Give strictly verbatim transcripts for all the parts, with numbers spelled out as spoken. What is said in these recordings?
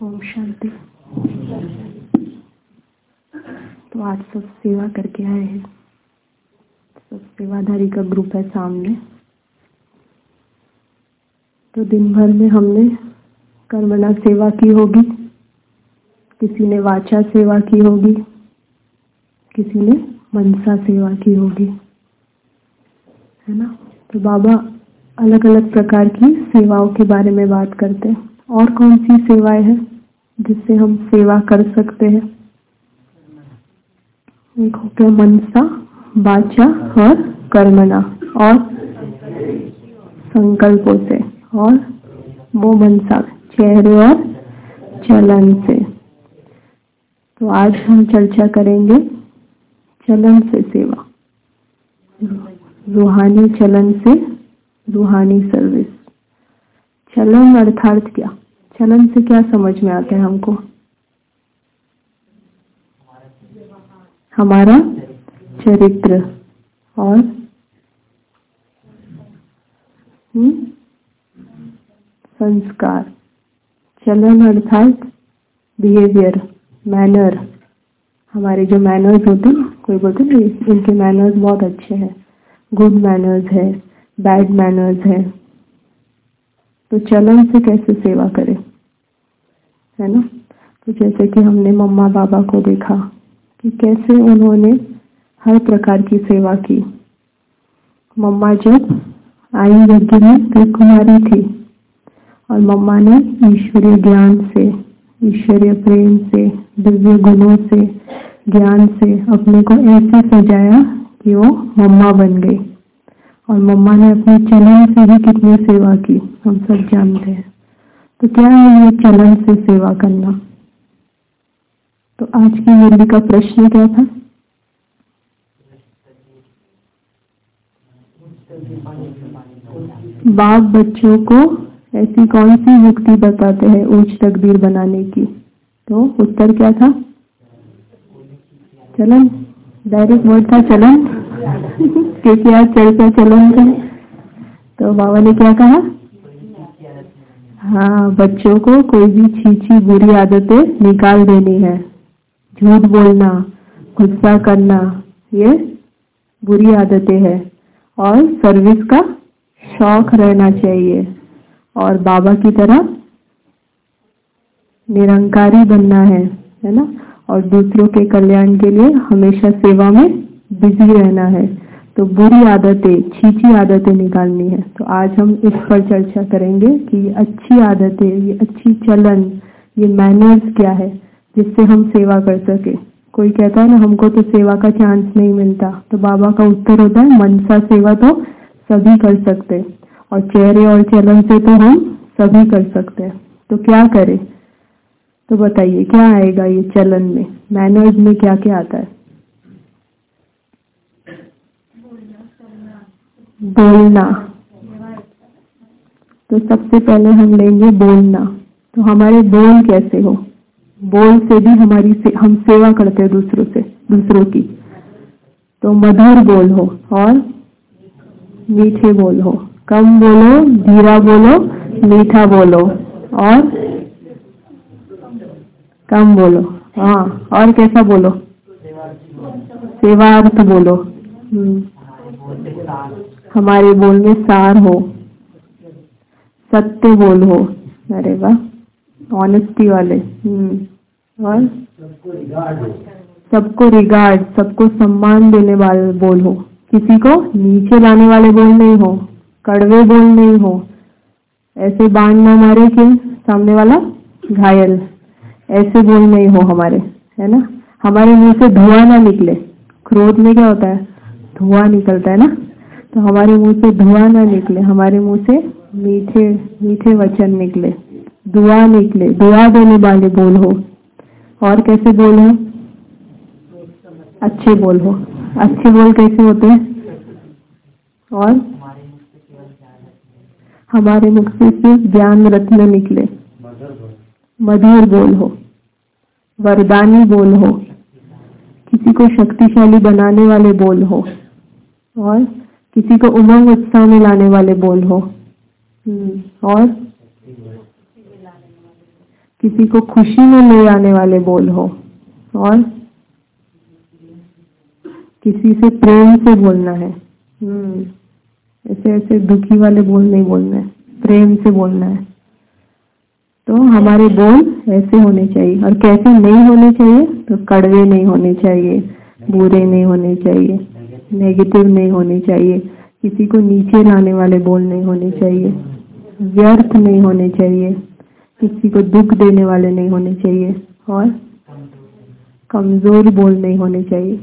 ओम शांति। तो आज सब सेवा करके आए हैं, सब सेवाधारी का ग्रुप है सामने। तो दिन भर में हमने कर्मणा सेवा की होगी, किसी ने वाचा सेवा की होगी, किसी ने मनसा सेवा की होगी, है ना। तो बाबा अलग अलग प्रकार की सेवाओं के बारे में बात करते हैं। और कौन सी सेवाएं हैं जिससे हम सेवा कर सकते हैं? एक हो गया मनसा, वाचा और कर्मणा, और संकल्पों से, और वो मनसा चेहरे और चलन से। तो आज हम चर्चा करेंगे चलन से सेवा, रूहानी चलन से रूहानी सर्विस। चलन अर्थात क्या? चलन से क्या समझ में आता है हमको? हमारा चरित्र और हुँ? संस्कार। चलन अर्थात बिहेवियर, मैनर। हमारे जो मैनर्स होते हैं, कोई बोलते हैं इनके मैनर्स बहुत अच्छे हैं, गुड मैनर्स है, बैड मैनर्स है। तो चलन से कैसे सेवा करें, है ना। तो जैसे कि हमने मम्मा बाबा को देखा कि कैसे उन्होंने हर प्रकार की सेवा की। मम्मा जब आई यज्ञ में एक कुमारी थी और मम्मा ने ईश्वरीय ज्ञान से, ईश्वरीय प्रेम से, दिव्य गुणों से, ज्ञान से अपने को ऐसे सजाया कि वो मम्मा बन गई। और मम्मा ने अपने चलन से ही कितनी सेवा की हम सब जानते हैं। तो क्या है ये चलन से सेवा करना? तो आज की मुरली का प्रश्न क्या था? बाप बच्चों को ऐसी कौन सी युक्ति बताते हैं उच्च तकदीर बनाने की? तो उत्तर क्या था? चलन। डायरेक्ट वर्ड था चलन क्योंकि आज चर्चा चलन का। तो बाबा ने क्या कहा? हाँ, बच्चों को कोई भी छीछी बुरी आदतें निकाल देनी है। झूठ बोलना, गुस्सा करना, ये बुरी आदतें हैं। और सर्विस का शौक रहना चाहिए और बाबा की तरह निरंकारी बनना है, है ना। और दूसरों के कल्याण के लिए हमेशा सेवा में बिजी रहना है। तो बुरी आदतें, छीछी आदतें निकालनी है। तो आज हम इस पर चर्चा करेंगे कि ये अच्छी आदतें, ये अच्छी चलन, ये मैनर्स क्या है जिससे हम सेवा कर सके। कोई कहता है ना हमको तो सेवा का चांस नहीं मिलता। तो बाबा का उत्तर होता है मनसा सेवा तो सभी कर सकते और चेहरे और चलन से तो हम सभी कर सकते हैं। तो क्या करें? तो बताइए क्या आएगा ये चलन में, मैनर्स में क्या क्या आता है? बोलना। तो सबसे पहले हम लेंगे बोलना। तो हमारे बोल कैसे हो? बोल से भी हमारी से, हम सेवा करते हैं दूसरों से, दूसरों की। तो मधुर बोल हो और मीठे बोल हो। कम बोलो, धीरा बोलो, मीठा बोलो और कम बोलो। हाँ, और कैसा बोलो? सेवार्थ बोलो। हम्म, हमारे बोल में सार हो, सत्य बोल हो। अरे वाह, ऑनेस्टी वाले। हम्म, और सबको रिगार्ड, सबको सम्मान देने वाले बोल हो। किसी को नीचे लाने वाले बोल नहीं हो, कड़वे बोल नहीं हो, ऐसे बाण न मारे कि सामने वाला घायल, ऐसे बोल नहीं हो हमारे, है ना। हमारे मुंह से धुआं ना निकले। क्रोध में क्या होता है? धुआं निकलता है ना। तो हमारे मुंह से धुआं ना निकले, हमारे मुंह से मीठे मीठे वचन निकले, दुआ निकले, दुआ देने वाले बोल हो। और कैसे बोल हो? अच्छे बोल हो। अच्छे बोल कैसे होते हैं? और हमारे मुख से सिर्फ ज्ञान रत्न निकले। मधुर बोल हो, वरदानी बोल हो, किसी को शक्तिशाली बनाने वाले बोल हो और किसी को उमंग उत्साह में लाने वाले बोल हो। और किसी को खुशी में ले आने वाले बोल हो, और किसी से प्रेम से बोलना है। हम्म ऐसे ऐसे दुखी वाले बोल नहीं बोलना है, प्रेम से बोलना है। तो हमारे बोल ऐसे होने चाहिए। और कैसे नहीं होने चाहिए? तो कड़वे नहीं होने चाहिए, बुरे नहीं होने चाहिए, नेगेटिव नहीं होने चाहिए, किसी को नीचे लाने वाले बोल नहीं होने चाहिए, व्यर्थ नहीं होने चाहिए, किसी को दुख देने वाले नहीं होने चाहिए, और कमजोर बोल नहीं होने चाहिए।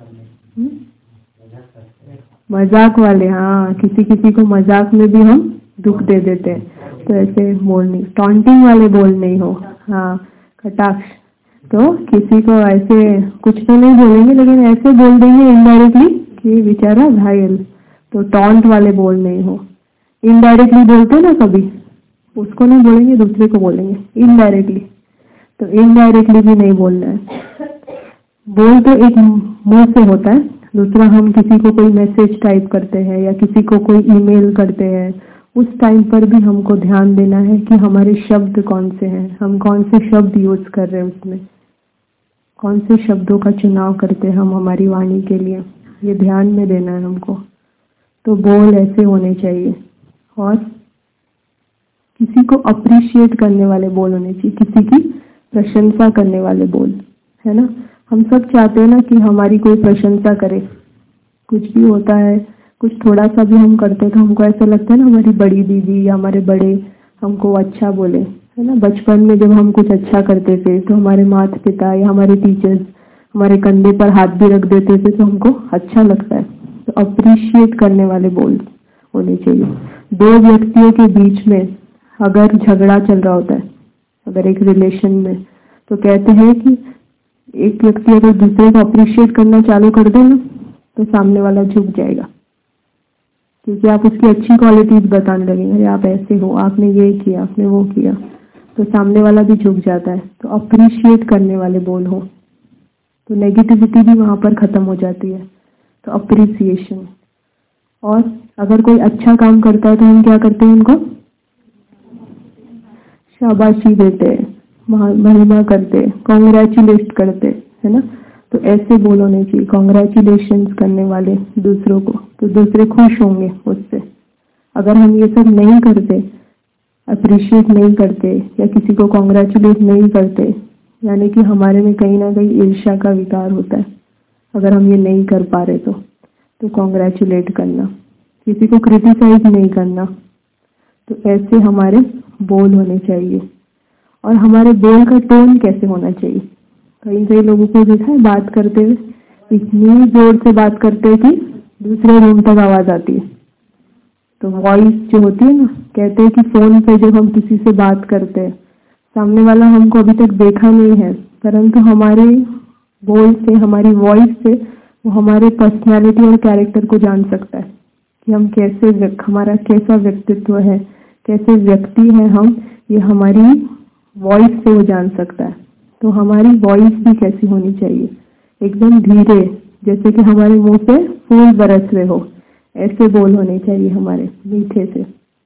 मजाक वाले, हाँ, किसी किसी को मजाक में भी हम दुख दे देते हैं, तो ऐसे बोल नहीं। टॉन्टिंग वाले बोल नहीं हो, हाँ, कटाक्ष। तो किसी को ऐसे कुछ तो नहीं बोलेंगे, लेकिन ऐसे बोल देंगे इनडायरेक्टली कि बेचारा घायल। तो टॉन्ट वाले बोल नहीं हो। इनडायरेक्टली बोलते ना कभी, उसको नहीं बोलेंगे, दूसरे को बोलेंगे इनडायरेक्टली। तो इनडायरेक्टली भी नहीं बोलना है। बोल तो एक मुंह से होता है, दूसरा हम किसी को कोई मैसेज टाइप करते हैं या किसी को कोई ईमेल करते हैं, उस टाइम पर भी हमको ध्यान देना है कि हमारे शब्द कौन से हैं, हम कौन से शब्द यूज कर रहे हैं, उसमें कौन से शब्दों का चुनाव करते हैं हम हमारी वाणी के लिए, ये ध्यान में देना है हमको। तो बोल ऐसे होने चाहिए। और किसी को अप्रिशिएट करने वाले बोल होने चाहिए, किसी की प्रशंसा करने वाले बोल, है ना। हम सब चाहते हैं ना कि हमारी कोई प्रशंसा करे। कुछ भी होता है, कुछ थोड़ा सा भी हम करते हैं तो हमको ऐसा लगता है ना हमारी बड़ी दीदी या हमारे बड़े हमको अच्छा बोले, है ना। बचपन में जब हम कुछ अच्छा करते थे तो हमारे माता पिता या हमारे टीचर्स हमारे कंधे पर हाथ भी रख देते थे तो हमको अच्छा लगता है। तो अप्रिशिएट करने वाले बोल होने चाहिए। दो व्यक्तियों के बीच में अगर झगड़ा चल रहा होता है, अगर एक रिलेशन में, तो कहते हैं कि एक व्यक्ति अगर दूसरे को अप्रिशिएट करना चालू कर दे ना, तो सामने वाला झुक जाएगा, क्योंकि आप उसकी अच्छी क्वालिटीज बताने लगेंगे, अरे आप ऐसे हो, आपने ये किया, आपने वो किया, तो सामने वाला भी झुक जाता है। तो अप्रिशिएट करने वाले बोल हो तो नेगेटिविटी भी वहां पर खत्म हो जाती है। तो अप्रिसिएशन। और अगर कोई अच्छा काम करता है तो हम क्या करते हैं, उनको शाबाशी देते हैं, महिमा करते, कॉन्ग्रेचुलेट करते, है ना। तो ऐसे बोल होने चाहिए, कॉन्ग्रेचुलेशन करने वाले दूसरों को, तो दूसरे खुश होंगे उससे। अगर हम ये सब नहीं करते, अप्रिशिएट नहीं करते या किसी को कॉन्ग्रेचुलेट नहीं करते, यानी कि हमारे में कहीं ना कहीं ईर्ष्या का विकार होता है। अगर हम ये नहीं कर पा रहे तो तो कॉन्ग्रेचुलेट करना, किसी को क्रिटिसाइज नहीं करना, तो ऐसे हमारे बोल होने चाहिए। और हमारे बोल का टोन कैसे होना चाहिए? कई कई लोगों को देखा है बात करते हुए इतनी जोर से बात करते हैं कि दूसरे रूम तक आवाज आती है। तो वॉइस जो होती है ना, कहते हैं कि फोन पे जब हम किसी से बात करते हैं, सामने वाला हमको अभी तक देखा नहीं है, परंतु हमारे बोल से, हमारी वॉइस से वो हमारे पर्सनालिटी और कैरेक्टर को जान सकता है कि हम कैसे, हमारा कैसा व्यक्तित्व है, कैसे व्यक्ति है हम, ये हमारी वॉइस से वो जान सकता है। तो हमारी वॉइस भी कैसी होनी चाहिए? एकदम धीरे, जैसे कि हमारे मुंह से फूल बरस रहे हो, ऐसे बोल होने चाहिए हमारे, मीठे से।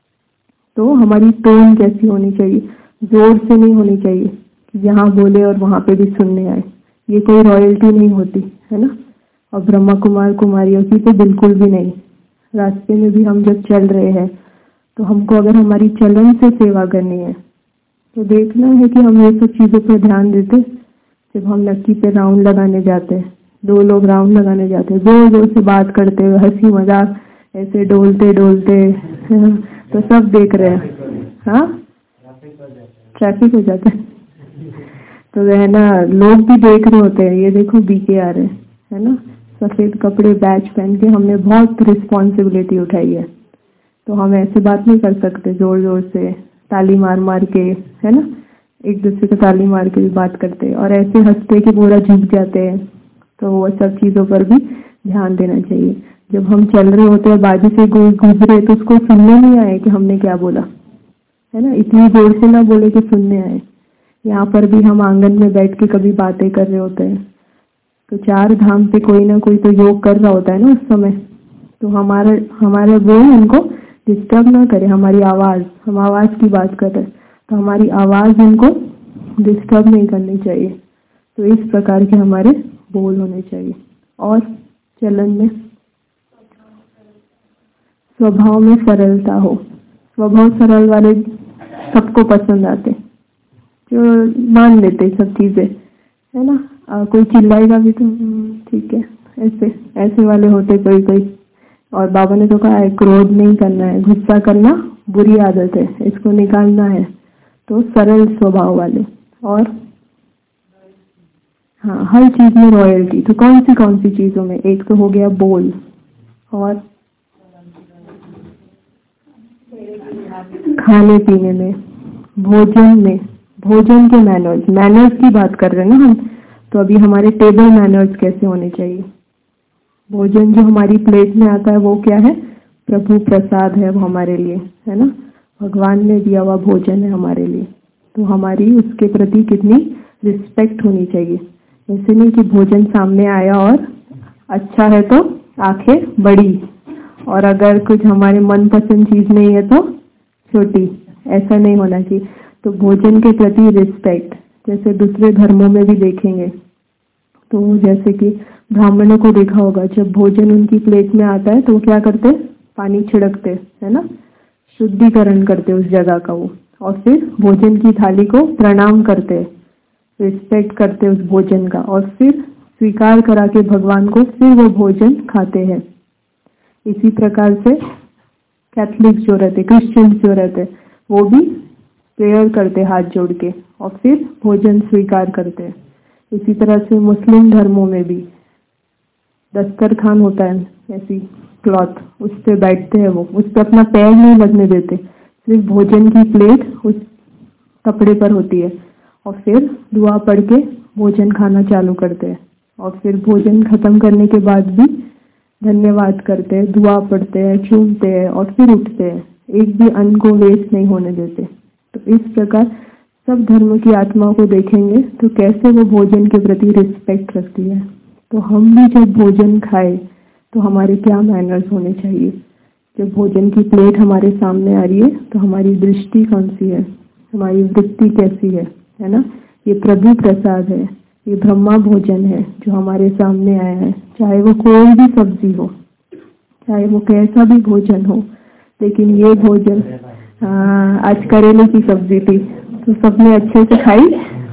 तो हमारी टोन कैसी होनी चाहिए? जोर से नहीं होनी चाहिए कि यहाँ बोले और वहां पे भी सुनने आए, ये कोई रॉयल्टी नहीं होती, है ना। और ब्रह्मा कुमार कुमारियों की तो बिल्कुल भी नहीं। रास्ते में भी हम जब चल रहे हैं तो हमको अगर हमारी चलन से सेवा करनी है तो देखना है कि हम ये सब चीजों पर ध्यान देते। जब हम लक्की पे राउंड लगाने जाते हैं, दो लोग राउंड लगाने जाते हैं, जोर जोर से बात करते हुए, हंसी मजाक, ऐसे डोलते डोलते, तो सब देख रहे हैं, हाँ, ट्रैफिक हो जाता है। तो है ना, लोग भी देख रहे होते हैं, ये देखो बीके आ रहे हैं, है ना, सफेद कपड़े बैच पहन के। हमने बहुत रिस्पॉन्सिबिलिटी उठाई है, तो हम ऐसे बात नहीं कर सकते जोर जोर से, ताली मार मार के, है ना, एक दूसरे को ताली मार के भी बात करते और ऐसे हंसते कि पूरा झुक जाते हैं। तो वो सब चीजों पर भी ध्यान देना चाहिए। जब हम चल रहे होते हैं, बाजू से कोई गुजरे तो उसको सुनने नहीं आए कि हमने क्या बोला, है ना, इतनी जोर से ना बोले कि सुनने आए। यहाँ पर भी हम आंगन में बैठ के कभी बातें कर रहे होते हैं, तो चार धाम पे कोई ना कोई तो योग कर रहा होता है ना उस समय, तो हमारा हमारा बोल उनको डिस्टर्ब ना करे, हमारी आवाज, हम आवाज की बात कर रहे हैं तो हमारी आवाज उनको डिस्टर्ब नहीं करनी चाहिए। तो इस प्रकार के हमारे बोल होने चाहिए। और चलन में स्वभाव में सरलता हो। स्वभाव सरल वाले सबको पसंद आते, जो मान लेते सब चीजें, है ना। आ, कोई चिल्लाएगा भी तो ठीक है, ऐसे ऐसे वाले होते कोई कोई। और बाबा ने तो कहा है क्रोध नहीं करना है, गुस्सा करना बुरी आदत है, इसको निकालना है। तो सरल स्वभाव वाले। और हाँ, हर चीज में रॉयल्टी। तो कौन सी कौन सी चीजों में? एक तो हो गया बोल, और खाने पीने में, भोजन में, भोजन के मैनर्स, मैनर्स की बात कर रहे हैं ना हम। तो अभी हमारे टेबल मैनर्स कैसे होने चाहिए? भोजन जो हमारी प्लेट में आता है वो क्या है? प्रभु प्रसाद है वो हमारे लिए, है ना। भगवान ने दिया हुआ भोजन है हमारे लिए। तो हमारी उसके प्रति कितनी रिस्पेक्ट होनी चाहिए। ऐसे नहीं कि भोजन सामने आया और अच्छा है तो आंखें बड़ी, और अगर कुछ हमारे मनपसंद चीज नहीं है तो छोटी। ऐसा नहीं होना चाहिए। तो भोजन के प्रति रिस्पेक्ट, जैसे दूसरे धर्मों में भी देखेंगे तो जैसे कि ब्राह्मणों को देखा होगा, जब भोजन उनकी प्लेट में आता है तो वो क्या करते? पानी छिड़कते, है ना, शुद्धिकरण करते उस जगह का वो, और फिर भोजन की थाली को प्रणाम करते, रिस्पेक्ट करते उस भोजन का, और फिर स्वीकार करा के भगवान को फिर वो भोजन खाते हैं। इसी प्रकार से कैथलिक्स जो रहते, क्रिश्चियंस जो रहते, वो भी प्रेयर करते हाथ जोड़ के, और फिर भोजन स्वीकार करते हैं। इसी तरह से मुस्लिम धर्मों में भी दस्तरखान होता है, ऐसी क्लॉथ, उस पे बैठते हैं वो, उस पे अपना पैर नहीं लगने देते, सिर्फ भोजन की प्लेट उस कपड़े पर होती है, और फिर दुआ पढ़ के भोजन खाना चालू करते हैं। और फिर भोजन खत्म करने के बाद भी धन्यवाद करते हैं, दुआ पढ़ते हैं, चूमते हैं, और फिर उठते हैं। एक भी अन्न को वेस्ट नहीं होने देते। तो इस प्रकार सब धर्म की आत्माओं को देखेंगे तो कैसे वो भोजन के प्रति रिस्पेक्ट रखती है। तो हम भी जब भोजन खाए तो हमारे क्या मैनर्स होने चाहिए। जब भोजन की प्लेट हमारे सामने आ रही है तो हमारी दृष्टि कौन सी है, हमारी वृत्ति कैसी है, है ना। ये प्रभु प्रसाद है, ये ब्रह्मा भोजन है जो हमारे सामने आया है। चाहे वो कोई भी सब्जी हो, चाहे वो कैसा भी भोजन हो, लेकिन ये भोजन, हाँ, आज करेले की सब्जी थी तो सबने अच्छे से खाई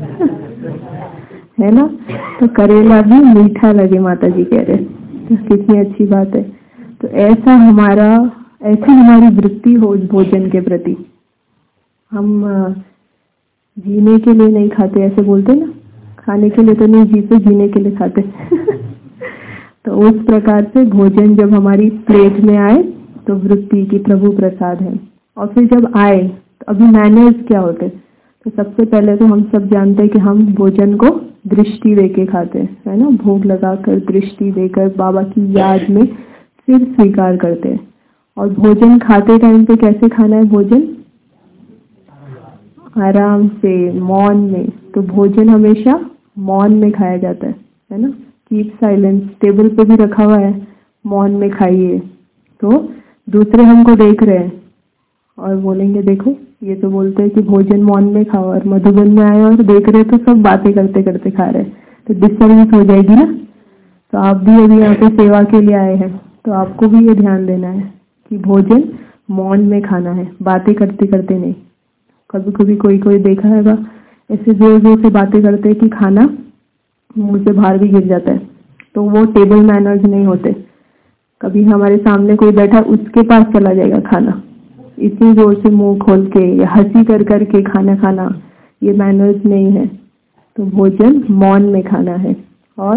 है ना। तो करेला भी मीठा लगे, माता जी कह रहे, तो कितनी अच्छी बात है। तो ऐसा हमारा, ऐसी हमारी वृत्ति हो उस भोजन के प्रति। हम जीने के लिए नहीं खाते, ऐसे बोलते ना, खाने के लिए तो नहीं जीते, जीने के लिए खाते तो उस प्रकार से भोजन जब हमारी प्लेट में आए तो वृत्ति की प्रभु प्रसाद है। और फिर जब आए तो अभी मैनर्स क्या होते? तो सबसे पहले तो हम सब जानते हैं कि हम भोजन को दृष्टि देके खाते हैं, है ना। भोग लगाकर, दृष्टि देकर, बाबा की याद में फिर स्वीकार करते हैं। और भोजन खाते टाइम पे कैसे खाना है? भोजन आराम से, मौन में। तो भोजन हमेशा मौन में खाया जाता है, है ना। कीप साइलेंस, टेबल पे भी रखा हुआ है, मौन में खाइए। तो दूसरे हमको देख रहे हैं और बोलेंगे देखो, ये तो बोलते हैं कि भोजन मौन में खाओ, और मधुबन में आए और देख रहे तो सब बातें करते करते खा रहे, तो डिस्टर्बेंस हो जाएगी ना। तो आप भी अभी यहाँ पे सेवा के लिए आए हैं तो आपको भी ये ध्यान देना है कि भोजन मौन में खाना है, बातें करते करते नहीं। कभी कभी कोई कोई देखा हैगा ऐसे जोर जोर से बातें करते हैं कि खाना मुंह से बाहर भी गिर जाता है, तो वो टेबल मैनर्स नहीं होते। कभी हमारे सामने कोई बैठा, उसके पास चला जाएगा खाना, इतनी जोर से मुंह खोल के या हंसी कर कर के खाना खाना, ये मैनर्स नहीं है। तो भोजन मौन में खाना है। और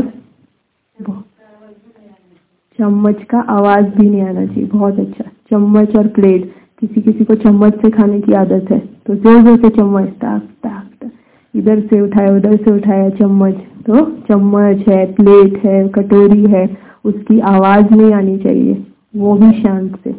चम्मच का आवाज भी नहीं आना चाहिए। बहुत अच्छा। चम्मच और प्लेट, किसी किसी को चम्मच से खाने की आदत है तो जोर जोर से चम्मच ताक ताक ताक, इधर से उठाया उधर से उठाया चम्मच। तो चम्मच है, प्लेट है, कटोरी है, उसकी आवाज नहीं आनी चाहिए, वो भी शांत से।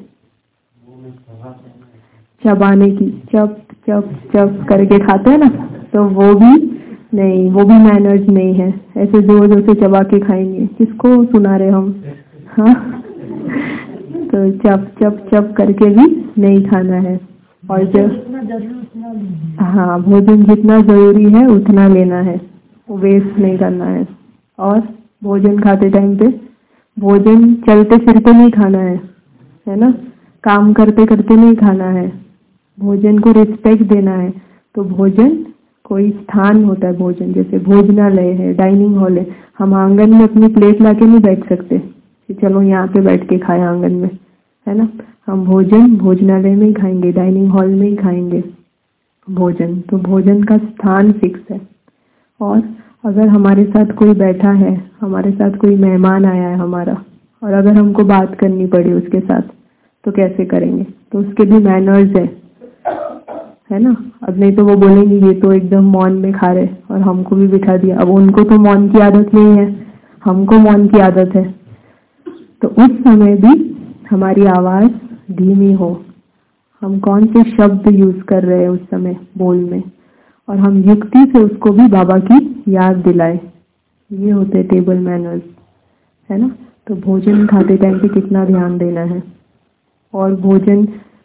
चबाने की, चप चप चप करके खाते हैं ना, तो वो भी नहीं, वो भी मैनर्स नहीं है। ऐसे जोर जोर से चबा के खाएंगे, किसको सुना रहे हम, हाँ। तो चप चप चप करके भी नहीं खाना है। और जब हाँ भोजन जितना जरूरी है उतना लेना है, वेस्ट नहीं करना है। और भोजन खाते टाइम पे भोजन चलते फिरते नहीं खाना है, है ना, काम करते करते नहीं खाना है, भोजन को रिस्पेक्ट देना है। तो भोजन कोई स्थान होता है, भोजन जैसे भोजनालय है, डाइनिंग हॉल है। हम आंगन में अपनी प्लेट लाके नहीं बैठ सकते कि चलो यहाँ पे बैठ के खाए आंगन में, है ना। हम भोजन भोजनालय में ही खाएंगे, डाइनिंग हॉल में ही खाएंगे भोजन। तो भोजन का स्थान फिक्स है। और अगर हमारे साथ कोई बैठा है, हमारे साथ कोई मेहमान आया है हमारा, और अगर हमको बात करनी पड़ी उसके साथ, तो कैसे करेंगे? तो उसके भी मैनर्स है, है ना। अब नहीं तो वो बोलेंगे ये तो एकदम मौन में खा रहे और हमको भी बिठा दिया। अब उनको तो मौन की आदत नहीं है, हमको मौन की आदत है। तो उस समय भी हमारी आवाज धीमी हो, हम कौन से शब्द यूज कर रहे हैं उस समय बोल में, और हम युक्ति से उसको भी बाबा की याद दिलाए। ये होते टेबल मैनर्स, है ना। तो भोजन खाते टाइम पे कितना ध्यान देना है। और भोजन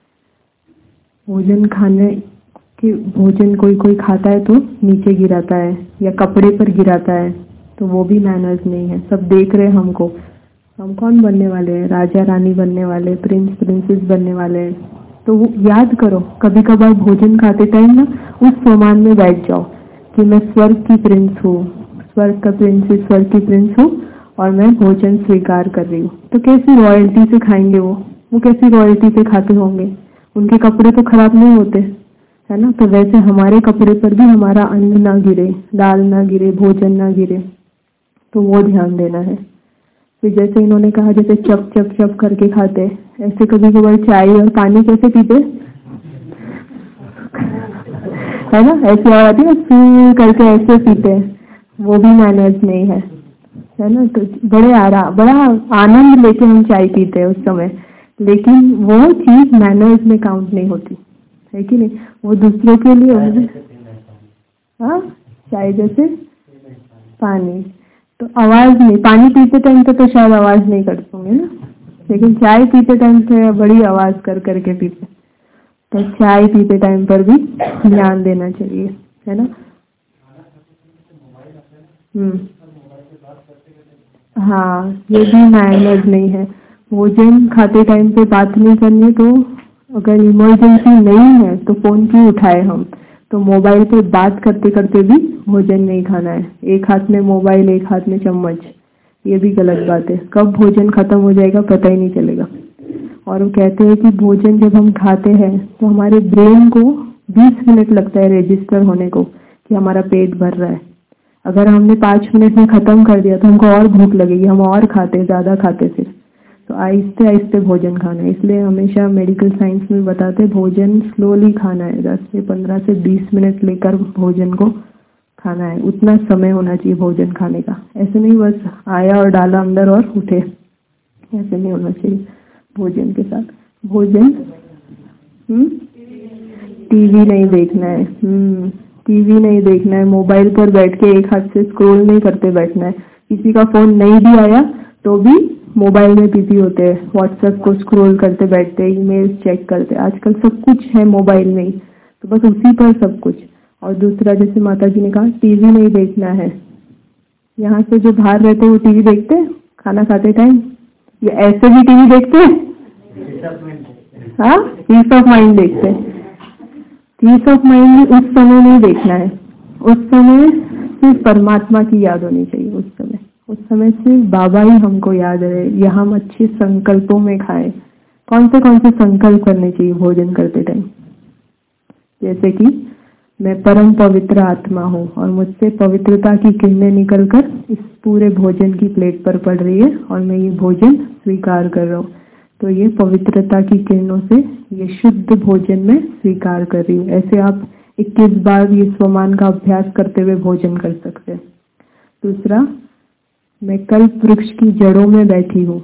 भोजन खाने के भोजन कोई कोई खाता है तो नीचे गिराता है या कपड़े पर गिराता है, तो वो भी मैनर्स नहीं है। सब देख रहे हैं हमको, हम कौन बनने वाले हैं? राजा रानी बनने वाले, प्रिंस प्रिंसेस बनने वाले हैं। तो वो याद करो, कभी कभार भोजन खाते टाइम ना उस सम्मान में बैठ जाओ कि मैं स्वर्ग की प्रिंस हूँ, स्वर्ग का प्रिंस स्वर्ग की प्रिंस हूँ और मैं भोजन स्वीकार कर रही हूँ। तो कैसी रॉयल्टी से खाएंगे वो वो कैसी रॉयल्टी से खाते होंगे? उनके कपड़े तो खराब नहीं होते, है ना। तो वैसे हमारे कपड़े पर भी हमारा अन्न ना गिरे, दाल ना गिरे, भोजन ना गिरे, तो वो ध्यान देना है। फिर जैसे इन्होंने कहा जैसे चप चप चप करके खाते, ऐसे कभी कभार चाय और पानी कैसे पीते, है ना, ऐसे आती है फील करके ऐसे पीते, वो भी मैनर्स नहीं है, है ना। तो बड़े आराम बड़ा आनंद लेके हम चाय पीते हैं उस समय, लेकिन वो चीज मैनर्स में काउंट नहीं होती है कि नहीं। वो दूसरों के लिए, हाँ चाय जैसे पानी, तो आवाज नहीं, पानी पीते टाइम पे तो शायद आवाज नहीं करते होंगे ना, लेकिन चाय पीते टाइम पे बड़ी आवाज कर करके पीते। तो चाय पीते टाइम पर भी ध्यान देना चाहिए, है ना। हम्म हाँ, ये भी मैनर्स नहीं है। भोजन खाते टाइम पे बात नहीं करनी, तो अगर इमरजेंसी नहीं है तो फोन क्यों उठाए हम। तो मोबाइल पे बात करते करते भी भोजन नहीं खाना है, एक हाथ में मोबाइल एक हाथ में चम्मच, ये भी गलत बात है। कब भोजन खत्म हो जाएगा पता ही नहीं चलेगा। और वो कहते हैं कि भोजन जब हम खाते हैं तो हमारे ब्रेन को बीस मिनट लगता है रजिस्टर होने को कि हमारा पेट भर रहा है। अगर हमने पाँच मिनट में खत्म कर दिया तो हमको और भूख लगेगी, हम और खाते, ज्यादा खाते। फिर तो आहिस्ते आहिस्ते भोजन खाना है। इसलिए हमेशा मेडिकल साइंस में बताते भोजन स्लोली खाना है, दस से पंद्रह से बीस मिनट लेकर भोजन को खाना है। उतना समय होना चाहिए भोजन खाने का, ऐसे नहीं बस आया और डाला अंदर और उठे, ऐसे नहीं होना चाहिए। भोजन के साथ भोजन हम्म टीवी नहीं देखना है, हम्म टीवी नहीं देखना है, मोबाइल पर बैठ के एक हाथ से स्क्रॉल नहीं करते बैठना है। किसी का फोन नहीं भी आया तो भी मोबाइल में बिजी होते हैं, व्हाट्सएप को स्क्रॉल करते बैठते, ईमेल चेक करते। आजकल सब कुछ है मोबाइल में ही, तो बस उसी पर सब कुछ। और दूसरा जैसे माता जी ने कहा टीवी नहीं देखना है, यहाँ से जो बाहर रहते हैं वो टीवी देखते हैं खाना खाते टाइम, ये ऐसे भी टीवी देखते हैं, हाँ पीस ऑफ माइंड देखते हैं। पीस ऑफ माइंड उस समय नहीं देखना है, उस समय सिर्फ परमात्मा की याद होनी चाहिए। उस समय उस समय सिर्फ बाबा ही हमको याद रहे, या हम अच्छे संकल्पों में खाएं। कौन से कौन से संकल्प करने चाहिए भोजन करते टाइम? जैसे कि मैं परम पवित्र आत्मा हूँ और मुझसे पवित्रता की किरणें निकलकर इस पूरे भोजन की प्लेट पर पड़ रही है और मैं ये भोजन स्वीकार कर रहा हूँ। तो ये पवित्रता की किरणों से ये शुद्ध भोजन में स्वीकार कर रही हूँ। ऐसे आप इक्कीस बार ये स्वमान का अभ्यास करते हुए भोजन कर सकते हैं। दूसरा, मैं कल्प वृक्ष की जड़ों में बैठी हूँ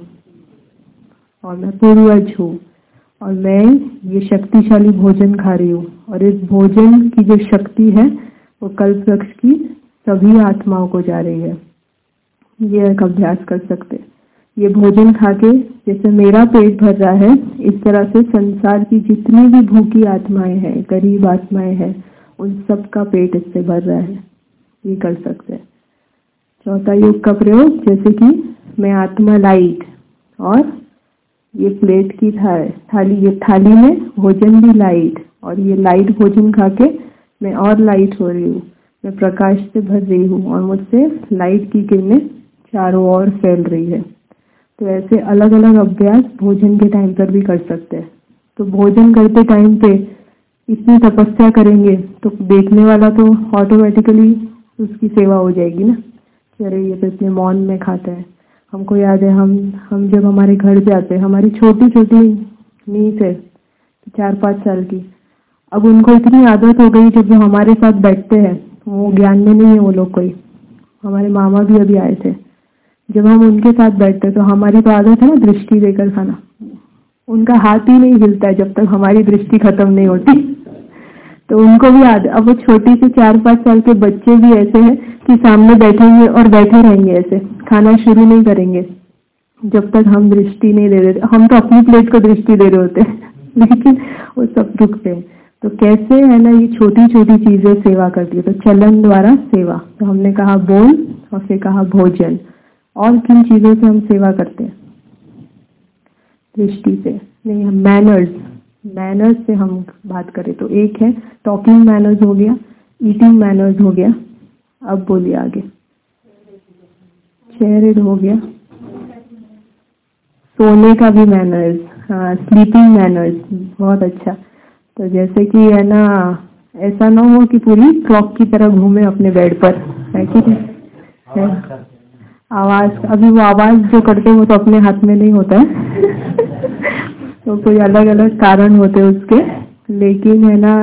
और मैं पूर्वज हूँ और मैं ये शक्तिशाली भोजन खा रही हूँ, और इस भोजन की जो शक्ति है वो कल्प वृक्ष की सभी आत्माओं को जा रही है। ये एक अभ्यास कर सकते। ये भोजन खाके जैसे मेरा पेट भर रहा है, इस तरह से संसार की जितनी भी भूखी आत्माएं हैं, गरीब आत्माएं हैं, उन सब का पेट इससे भर रहा है। ये कर सकते हैं। चौथा योग का प्रयोग, जैसे कि मैं आत्मा लाइट और ये प्लेट की था, थाली, ये थाली में भोजन भी लाइट, और ये लाइट भोजन खाके मैं और लाइट हो रही हूँ, मैं प्रकाश से भर रही हूँ और मुझसे लाइट की किरणें चारों ओर फैल रही है। तो ऐसे अलग अलग अभ्यास भोजन के टाइम पर भी कर सकते हैं। तो भोजन करते टाइम पे इतनी तपस्या करेंगे तो देखने वाला तो ऑटोमेटिकली उसकी सेवा हो जाएगी ना, अरे ये तो इतने मौन में खाता है। हमको याद है, हम हम जब हमारे घर जाते हैं, हमारी छोटी छोटी नीस है चार पाँच साल की, अब उनको इतनी आदत हो गई, जब वो हमारे साथ बैठते हैं, वो ज्ञान में नहीं है वो लोग कोई, हमारे मामा भी अभी आए थे, जब हम उनके साथ बैठते तो हमारी तो आदत है ना दृष्टि देकर खाना, उनका हाथ ही नहीं हिलता है जब तक हमारी दृष्टि खत्म नहीं होती। तो उनको भी आदत, अब वो छोटी से चार पाँच साल के बच्चे भी ऐसे हैं कि सामने बैठेंगे और बैठे रहेंगे, ऐसे खाना शुरू नहीं करेंगे जब तक हम दृष्टि नहीं दे रहे। हम तो अपनी प्लेट को दृष्टि दे रहे होते हैं लेकिन वो सब रुकते हैं। तो कैसे है ना, ये छोटी छोटी चीजें सेवा करती है। तो चलन द्वारा सेवा, तो हमने कहा बोल और फिर कहा भोजन, और किन चीजों से हम सेवा करते हैं? दृष्टि से नहीं, हम मैनर्स मैनर्स से हम बात करें तो एक है टॉकिंग मैनर्स हो गया, ईटिंग मैनर्स हो गया, अब बोलिए आगे। चेहरे हो गया, सोने का भी मैनर्स, हाँ स्लीपिंग मैनर्स, बहुत अच्छा। तो जैसे कि है ना, ऐसा ना हो कि पूरी क्लॉक की तरह घूमे अपने बेड पर, है कि है? आवाज, अभी वो आवाज जो करते हैं वो तो अपने हाथ में नहीं होता है तो कोई अलग अलग कारण होते हैं उसके, लेकिन है ना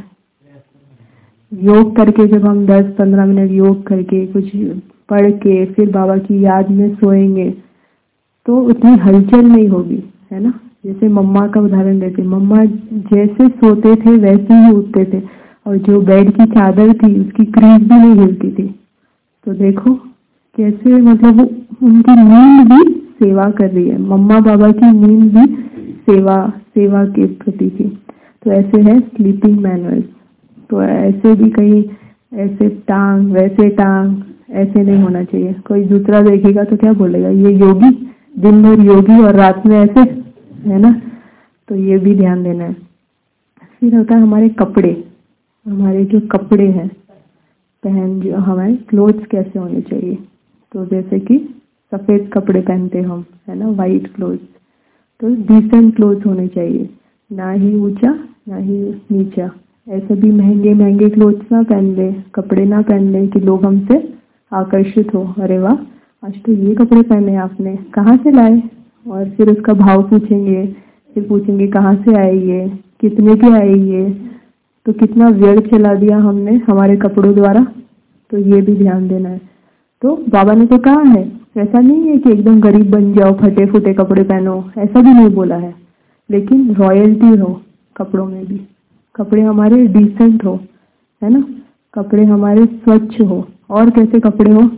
योग करके जब हम दस पंद्रह मिनट योग करके कुछ पढ़ के फिर बाबा की याद में सोएंगे तो उतनी हलचल नहीं होगी, है ना। जैसे मम्मा का उदाहरण देते, मम्मा जैसे सोते थे वैसे ही उठते थे, और जो बेड की चादर थी उसकी क्रीज भी नहीं हिलती थी। तो देखो कैसे, मतलब उनकी नींद भी सेवा कर रही है, मम्मा बाबा की नींद भी सेवा सेवा के प्रति थी। तो ऐसे है स्लीपिंग मैनर्स। तो ऐसे भी कहीं ऐसे टांग वैसे टांग ऐसे नहीं होना चाहिए। कोई दूसरा देखेगा तो क्या बोलेगा, ये योगी, दिन भर योगी और रात में ऐसे, है ना। तो ये भी ध्यान देना है। फिर होता है हमारे कपड़े, हमारे जो कपड़े हैं पहन, जो हमारे क्लोथ्स कैसे होने चाहिए। तो जैसे कि सफ़ेद कपड़े पहनते हम, है ना, वाइट क्लोथ्स, तो डिसेंट क्लोथ्स होने चाहिए, ना ही ऊंचा ना ही नीचा। ऐसे भी महंगे महंगे क्लोथ्स ना पहन ले, कपड़े ना पहन ले कि लोग हमसे आकर्षित हो, अरे वाह आज तो ये कपड़े पहने आपने, कहाँ से लाए, और फिर उसका भाव पूछेंगे, फिर पूछेंगे कहाँ से आए ये, कितने के आए ये, तो कितना व्यर्थ चला दिया हमने हमारे कपड़ों द्वारा। तो ये भी ध्यान देना है। तो बाबा ने तो कहा है, ऐसा नहीं है कि एकदम गरीब बन जाओ, फटे फुटे कपड़े पहनो, ऐसा भी नहीं बोला है, लेकिन रॉयल्टी हो कपड़ों में भी, कपड़े हमारे डिसेंट हो, है ना, कपड़े हमारे स्वच्छ हो। और कैसे कपड़े हो?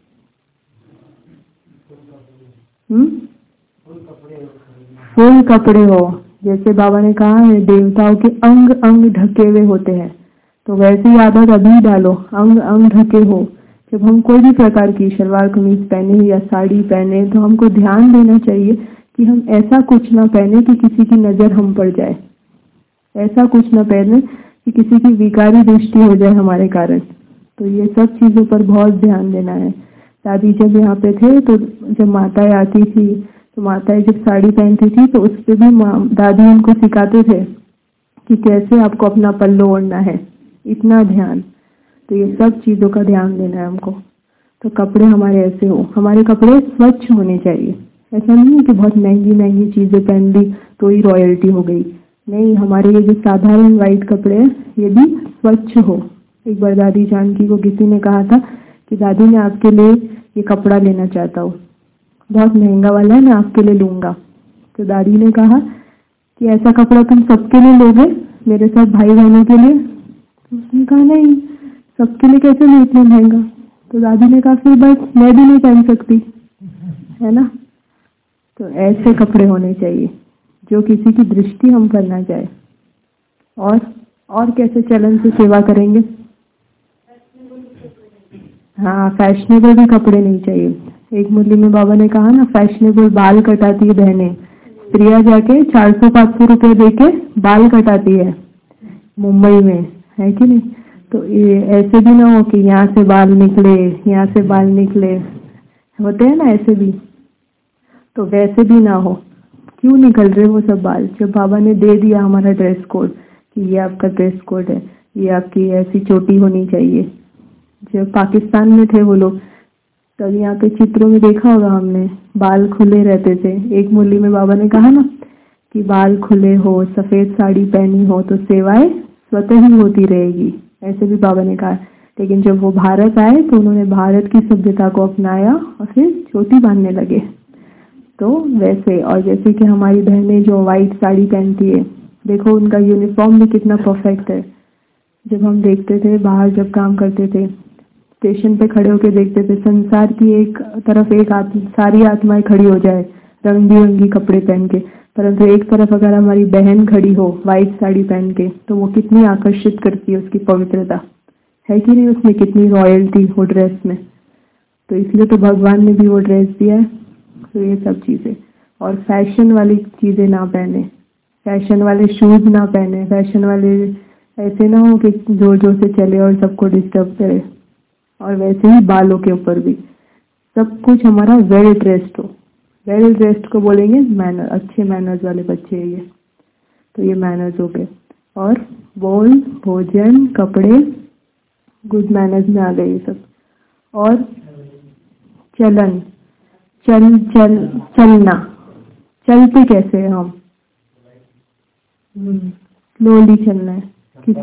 हम्म फुल कपड़े हो। जैसे बाबा ने कहा है देवताओं के अंग अंग ढके हुए होते हैं, तो वैसे ही आदत अभी डालो, अंग अंग ढके हो। जब हम कोई भी प्रकार की शलवार कमीज पहने या साड़ी पहने तो हमको ध्यान देना चाहिए कि हम ऐसा कुछ ना पहने कि किसी की नज़र हम पड़ जाए, ऐसा कुछ ना पहने कि किसी की विकारी दृष्टि हो जाए हमारे कारण। तो ये सब चीज़ों पर बहुत ध्यान देना है। दादी जब यहाँ पे थे तो जब माताएं आती थी तो माताएं जब साड़ी पहनती थी तो उस पर भी दादी उनको सिखाते थे कि कैसे आपको अपना पल्लू ओढ़ना है, इतना ध्यान। तो ये सब चीज़ों का ध्यान देना है हमको। तो कपड़े हमारे ऐसे हो, हमारे कपड़े स्वच्छ होने चाहिए। ऐसा नहीं है कि बहुत महंगी महंगी चीज़ें पहन ली तो ही रॉयल्टी हो गई, नहीं, हमारे ये जो साधारण वाइट कपड़े हैं ये भी स्वच्छ हो। एक बार दादी जानकी को किसी ने कहा था कि दादी मैं आपके लिए ये कपड़ा लेना चाहता हूँ, बहुत महंगा वाला है, मैं आपके लिए लूँगा। तो दादी ने कहा कि ऐसा कपड़ा तुम सबके लिए लोगे, मेरे साथ भाई बहनों के लिए? तो उसने कहा नहीं, सबके लिए कैसे नहीं इतना महंगा। तो दादी ने कहा फिर बस मैं भी नहीं पहन सकती, है ना। तो ऐसे कपड़े होने चाहिए जो किसी की दृष्टि हम करना चाहे। और और कैसे चलन से सेवा करेंगे? हाँ, फैशनेबल भी कपड़े नहीं चाहिए। एक मुरली में बाबा ने कहा ना, फैशनेबल बाल कटाती है बहनें, प्रिया जाके चार सौ पाँच सौ रुपये देके बाल कटाती है मुंबई में, है कि नहीं? तो ये ऐसे भी ना हो कि यहाँ से बाल निकले, यहाँ से बाल निकले, होते हैं ना ऐसे भी, तो वैसे भी ना हो। क्यों निकल रहे वो सब बाल? जब बाबा ने दे दिया हमारा ड्रेस कोड कि ये आपका ड्रेस कोड है, ये आपकी ऐसी चोटी होनी चाहिए। जब पाकिस्तान में थे वो लोग, तब यहाँ पे चित्रों में देखा होगा हमने, बाल खुले रहते थे। एक मुरली में बाबा ने कहा ना कि बाल खुले हो, सफ़ेद साड़ी पहनी हो तो सेवाएं स्वतः ही होती रहेगी, ऐसे भी बाबा ने कहा। लेकिन जब वो भारत आए तो उन्होंने भारत की सभ्यता को अपनाया और फिर चोटी बांधने लगे। तो वैसे, और जैसे कि हमारी बहनें जो वाइट साड़ी पहनती है, देखो उनका यूनिफॉर्म भी कितना परफेक्ट है। जब हम देखते थे बाहर, जब काम करते थे, स्टेशन पे खड़े होकर देखते थे, संसार की एक तरफ एक आत्म, सारी आत्माएं खड़ी हो जाए रंग बिरंगी कपड़े पहन के, परंतु एक तरफ अगर हमारी बहन खड़ी हो वाइट साड़ी पहन के, तो वो कितनी आकर्षित करती है, उसकी पवित्रता है कि नहीं? उसमें कितनी रॉयल्टी वो ड्रेस में। तो इसलिए तो भगवान ने भी वो ड्रेस दिया है। तो ये सब चीज़ें, और फैशन वाली चीज़ें ना पहने, फैशन वाले शूज ना पहने, फैशन वाले ऐसे ना हो कि जोर जोर से चले और सबको डिस्टर्ब करे। और वैसे ही बालों के ऊपर भी सब कुछ हमारा वेल ड्रेस्ड हो। वेल ड्रेस्ड को बोलेंगे मैनर, अच्छे मैनर्स वाले बच्चे हैं ये। तो ये मैनर्स हो गए। और बोल, भोजन, कपड़े, गुड मैनर्स में आ गए ये सब। और चलन, चल चल चलना, चलते कैसे हैं हम? स्लोली चलना है।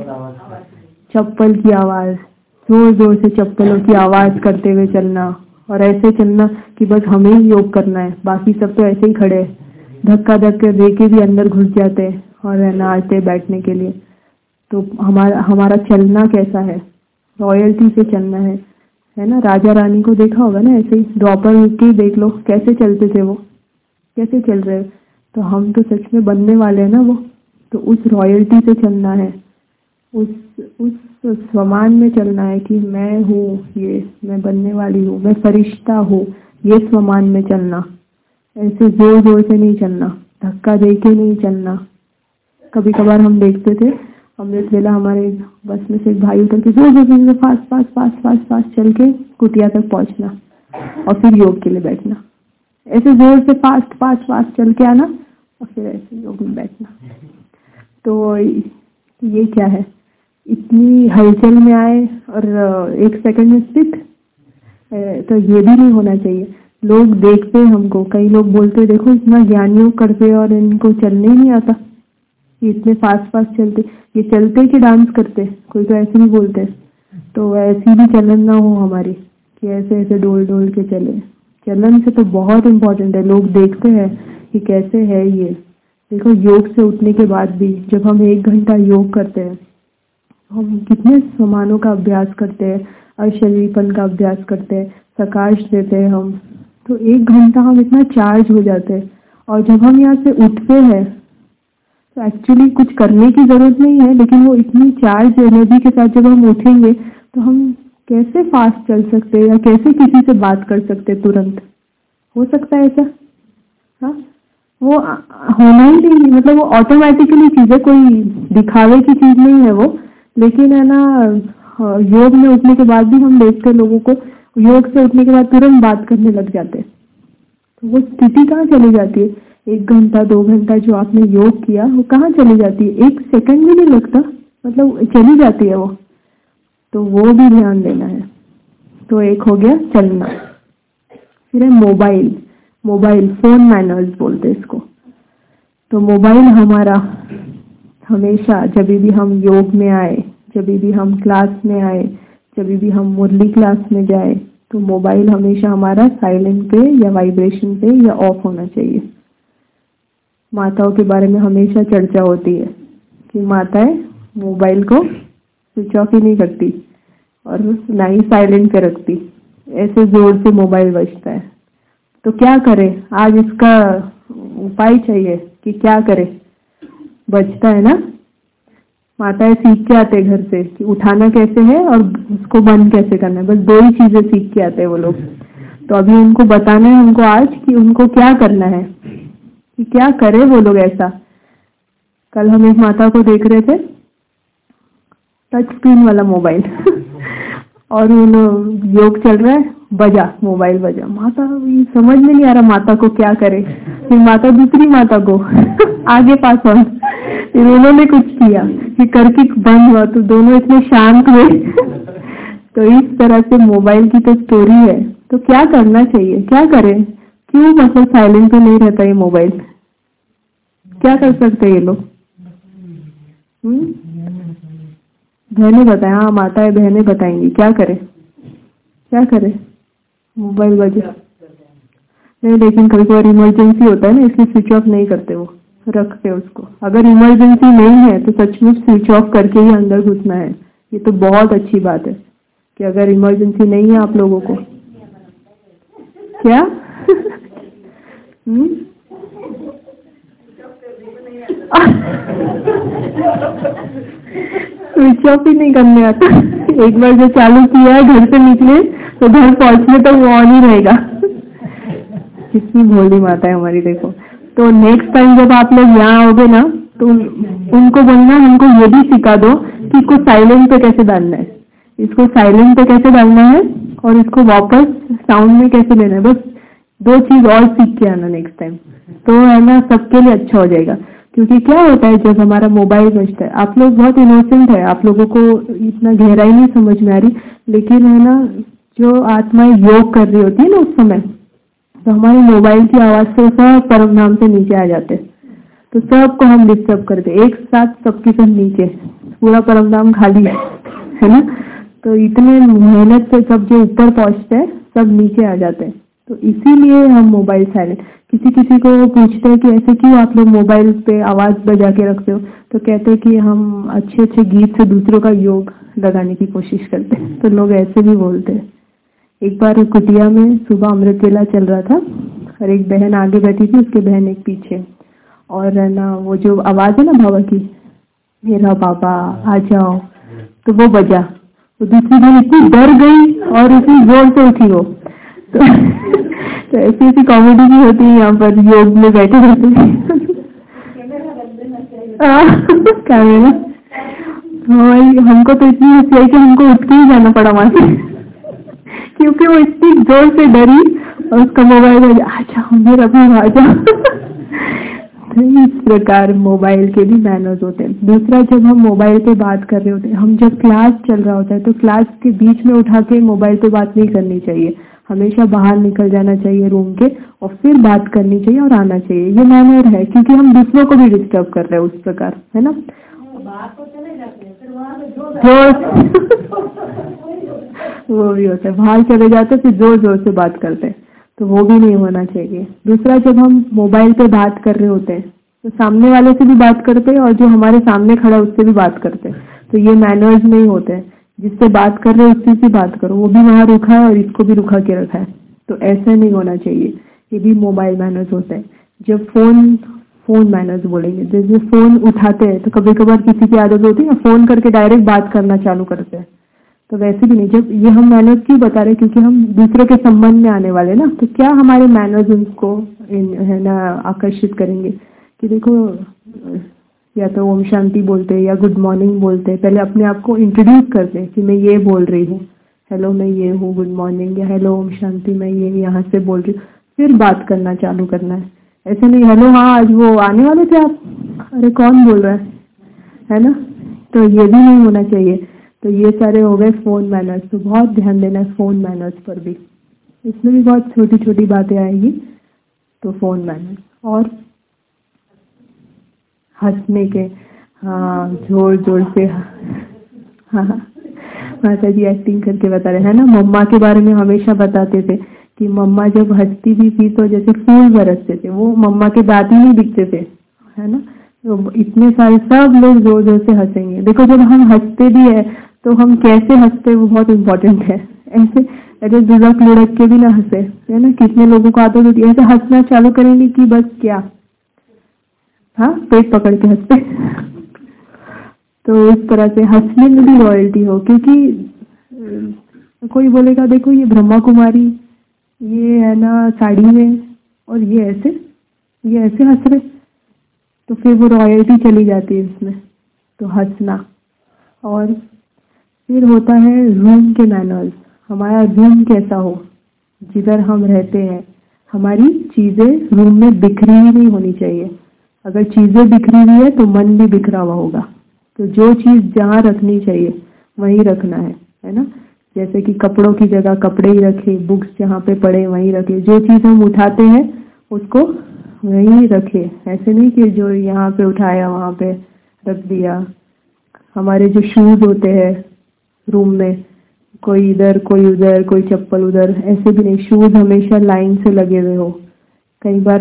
चप्पल की आवाज़, जोर जोर से चप्पलों की आवाज़ करते हुए चलना, और ऐसे चलना कि बस हमें ही योग करना है, बाकी सब तो ऐसे ही खड़े, धक्का धक्के दे के भी अंदर घुस जाते हैं और रहना आते बैठने के लिए। तो हमारा हमारा चलना कैसा है? रॉयल्टी से चलना है, है ना? राजा रानी को देखा होगा ना, ऐसे ही द्वापर के देख लो कैसे चलते थे, वो कैसे चल रहे। तो हम तो सच में बनने वाले हैं ना वो। तो उस रॉयल्टी से चलना है, उस उस स्वमान में चलना है कि मैं हूँ, ये मैं बनने वाली हूँ, मैं फरिश्ता हूँ, ये स्वमान में चलना। ऐसे जोर जोर से नहीं चलना, धक्का दे के नहीं चलना। कभी कभार हम देखते थे अमृत वेला, हमारे बस में से एक भाई उतर के जोर जोर से fast fast fast fast fast चल के कुटिया तक पहुँचना और फिर योग के लिए बैठना। ऐसे जोर से फास्ट फास्ट फास्ट चल के आना और फिर ऐसे योग में बैठना। तो ये क्या है? इतनी हलचल में आए और एक सेकंड में स्थित, तो ये भी नहीं होना चाहिए। लोग देखते हैं हमको, कई लोग बोलते देखो इतना ज्ञानियों करते और इनको चलने ही नहीं आता, ये इतने फास्ट फास्ट चलते, ये चलते कि डांस करते, कोई तो ऐसे भी बोलते। तो ऐसी भी चलन ना हो हमारी कि ऐसे ऐसे डोल डोल के चले। चलन से तो बहुत इम्पोर्टेंट है, लोग देखते हैं कि कैसे है ये। देखो योग से उठने के बाद भी जब हम एक घंटा योग करते हैं, हम कितने समानों का अभ्यास करते हैं, अशरीरपन का अभ्यास करते हैं, प्रकाश देते हैं हम, तो एक घंटा हम इतना चार्ज हो जाते हैं। और जब हम यहाँ से उठते हैं तो एक्चुअली कुछ करने की ज़रूरत नहीं है, लेकिन वो इतनी चार्ज एनर्जी के साथ जब हम उठेंगे तो हम कैसे फास्ट चल सकते हैं या कैसे किसी से बात कर सकते हैं तुरंत? हो सकता है ऐसा? हाँ, वो होना ही नहीं, मतलब वो ऑटोमेटिकली चीज़ है, कोई दिखावे की चीज़ नहीं है वो। लेकिन है ना, योग में उठने के बाद भी हम देखते हैं लोगों को, योग से उठने के बाद तुरंत बात करने लग जाते हैं। तो वो स्थिति कहाँ चली जाती है? एक घंटा दो घंटा जो आपने योग किया वो कहाँ चली जाती है? एक सेकंड भी नहीं लगता, मतलब चली जाती है वो। तो वो भी ध्यान देना है। तो एक हो गया चलना। फिर है मोबाइल, मोबाइल फोन मैनर्स बोलते हैं इसको। तो मोबाइल हमारा हमेशा, जब भी हम योग में आए, जब भी हम क्लास में आए, जब भी हम मुरली क्लास में जाए, तो मोबाइल हमेशा हमारा साइलेंट पे या वाइब्रेशन पे या ऑफ होना चाहिए। माताओं के बारे में हमेशा चर्चा होती है कि माताएं मोबाइल को स्विच ऑफ ही नहीं करती और ना ही साइलेंट पे रखती, ऐसे जोर से मोबाइल बजता है। तो क्या करे, आज इसका उपाय चाहिए कि क्या करे। बचता है ना, माताएं सीख के आते घर से कि उठाना कैसे है और उसको बंद कैसे करना है, बस दो ही चीजें सीख के आते हैं वो लोग। तो अभी उनको बताना है उनको आज कि उनको क्या करना है, कि क्या करे वो लोग ऐसा। कल हम एक माता को देख रहे थे, टच स्क्रीन वाला मोबाइल और उन योग चल रहा है, बजा मोबाइल बजा, माता समझ में नहीं आ रहा माता को क्या करे। फिर माता दूसरी माता को आगे पास ऑन, फिर उन्होंने कुछ किया कि करके बंद हुआ, तो दोनों इतने शांत हुए। तो इस तरह से मोबाइल की तो स्टोरी है। तो क्या करना चाहिए, क्या करें, क्यों मतलब साइलेंट पे नहीं रहता ये मोबाइल, क्या कर सकते हैं ये लोग? बहनें बताएं, हाँ माताएं बहनें बताएंगी क्या करें, क्या करें। मोबाइल बजे नहीं, लेकिन कभी कभार इमरजेंसी होता है ना, इसलिए स्विच ऑफ नहीं करते, वो रखते उसको। अगर इमरजेंसी नहीं है तो सचमुच स्विच ऑफ करके ही अंदर घुसना है। ये तो बहुत अच्छी बात है कि अगर इमरजेंसी नहीं है आप लोगों को, क्या हम्म स्विच ऑफ ही नहीं करने आता। एक बार जो चालू किया है घर से निकले तो घर पहुंचने तक वो ऑन ही रहेगा। कितनी भोली माता है हमारी, देखो। तो नेक्स्ट टाइम जब आप लोग यहाँ आओगे ना तो उन, उनको बोलना, उनको ये भी सिखा दो कि इसको साइलेंट पे कैसे डालना है, इसको साइलेंट पे कैसे डालना है और इसको वापस साउंड में कैसे लेना है। बस दो चीज और सीख के आना नेक्स्ट टाइम, तो है ना सबके लिए अच्छा हो जाएगा। क्योंकि क्या होता है जब हमारा मोबाइल बजता है, आप लोग बहुत इनोसेंट है, आप लोगों को इतना गहराई नहीं समझ में आ रही, लेकिन है ना जो आत्माएं योग कर रही होती है ना उस समय, तो हमारे मोबाइल की आवाज से सब परम धाम से नीचे आ जाते, तो सबको हम डिस्टर्ब करते, एक साथ सबकी सब नीचे, पूरा परम धाम खाली है ना। तो इतने मेहनत से सब जो ऊपर पहुंचते हैं सब नीचे आ जाते हैं। तो इसीलिए हम मोबाइल साइलेंट, किसी किसी को पूछते हैं कि ऐसे क्यों आप लोग मोबाइल पे आवाज बजा के रखते हो, तो कहते हैं कि हम अच्छे अच्छे गीत से दूसरों का योग लगाने की कोशिश करते हैं। तो लोग ऐसे भी बोलते हैं। एक बार कुटिया में सुबह अमृत वेला चल रहा था और एक बहन आगे बैठी थी, उसके बहन एक पीछे, और है ना वो जो आवाज है ना बाबा की, मेरा बाबा आ जाओ, तो वो बजा। तो दूसरी बहन इतनी डर गई और इतनी जोर से उठी वो। तो, तो ऐसी ऐसी कॉमेडी भी होती है यहाँ पर योग में बैठे रहते कैमरा। हमको तो इतनी हंसी आई कि हमको उठ के ही जाना पड़ा वहां से, क्योंकि वो इतनी जोर से डरी और उसका मोबाइल आ जाओ मेरा भी आ जाओ। तो इस प्रकार मोबाइल के भी मैनर्स होते हैं। दूसरा, जब हम मोबाइल पे बात कर रहे होते हैं, हम जब क्लास चल रहा होता है तो क्लास के बीच में उठा के मोबाइल पे बात नहीं करनी चाहिए, हमेशा बाहर निकल जाना चाहिए रूम के और फिर बात करनी चाहिए और आना चाहिए। ये मैनर है, क्योंकि हम दूसरों को भी डिस्टर्ब कर रहे हैं उस प्रकार, है ना। बाहर तो चले जाते हैं, फिर वहाँ पे वो भी होता है, बाहर चले जाते फिर जोर जोर से बात करते हैं, तो वो भी नहीं होना चाहिए। दूसरा, जब हम मोबाइल पे बात कर रहे होते हैं तो सामने वाले से भी बात करते हैं और जो हमारे सामने खड़ा है उससे भी बात करते हैं, तो ये मैनर्स नहीं होते हैं। जिससे बात कर रहे हो उससे से बात करो, वो भी वहाँ रुका है और इसको भी रुका के रखा है, तो ऐसा नहीं होना चाहिए। ये भी मोबाइल मैनर्स होते हैं। जब फोन फोन मैनर्स बोलेंगे, जैसे फोन उठाते हैं तो कभी कभार किसी की आदत होती है ना फोन करके डायरेक्ट बात करना चालू करते हैं, तो वैसे भी नहीं। जब ये हम मैनर्स क्यों बता रहे हैं, क्योंकि हम दूसरे के संबंध में आने वाले ना, तो क्या हमारे मैनर्स उनको है ना आकर्षित करेंगे कि देखो या तो ओम शांति बोलते हैं या गुड मॉर्निंग बोलते हैं, पहले अपने आप को इंट्रोड्यूस करते हैं कि मैं ये बोल रही हूँ, हेलो मैं ये हूँ, गुड मॉर्निंग, या हेलो ओम शांति मैं ये यहाँ से बोल रही हूँ, फिर बात करना चालू करना है। ऐसे नहीं हेलो हाँ आज वो आने वाले थे आप, अरे कौन बोल रहा है, है ना। तो ये भी नहीं होना चाहिए। तो ये सारे हो गए फोन मैनर्स, तो बहुत ध्यान देना है फोन मैनर्स पर भी, इसमें भी बहुत छोटी छोटी बातें आएगी। तो फोन मैनर्स और हंसने के, हाँ जोर जोर से, हाँ माता जी एक्टिंग करके बता रहे हैं ना। मम्मा के बारे में हमेशा बताते थे कि मम्मा जब हंसती भी थी तो जैसे फूल बरसते थे, वो मम्मा के दांत ही नहीं दिखते थे, है ना। तो इतने सारे सब लोग जोर जोर से हंसेंगे। देखो जब हम हंसते भी है तो हम कैसे हंसते वो बहुत इम्पोर्टेंट है। ऐसे अरे दुलक लुढ़क के भी ना हंसे, है ना। कितने लोगों को आदत होती है ऐसे हंसना चालू करेंगे कि बस क्या, हाँ, पेट पकड़ के हंसते। तो इस तरह से हंसने में भी रॉयल्टी हो, क्योंकि कोई बोलेगा देखो ये ब्रह्मा कुमारी, ये है ना साड़ी में, और ये ऐसे ये ऐसे हंस रहे, तो फिर वो रॉयल्टी चली जाती है इसमें। तो हंसना। और फिर होता है रूम के मैनर्स। हमारा रूम कैसा हो, जिधर हम रहते हैं हमारी चीजें रूम में बिखरी ही नहीं होनी चाहिए। अगर चीजें बिखरी हुई है तो मन भी बिखरा हुआ होगा। तो जो चीज जहाँ रखनी चाहिए वहीं रखना है, है ना। जैसे कि कपड़ों की जगह कपड़े ही रखे, बुक्स जहाँ पे पड़े वहीं रखे, जो चीज हम उठाते हैं उसको वहीं रखे। ऐसे नहीं कि जो यहाँ पे उठाया वहाँ पे रख दिया। हमारे जो शूज होते हैं रूम में, कोई इधर कोई उधर, कोई चप्पल उधर, ऐसे भी नहीं। शूज हमेशा लाइन से लगे हुए हो। कई बार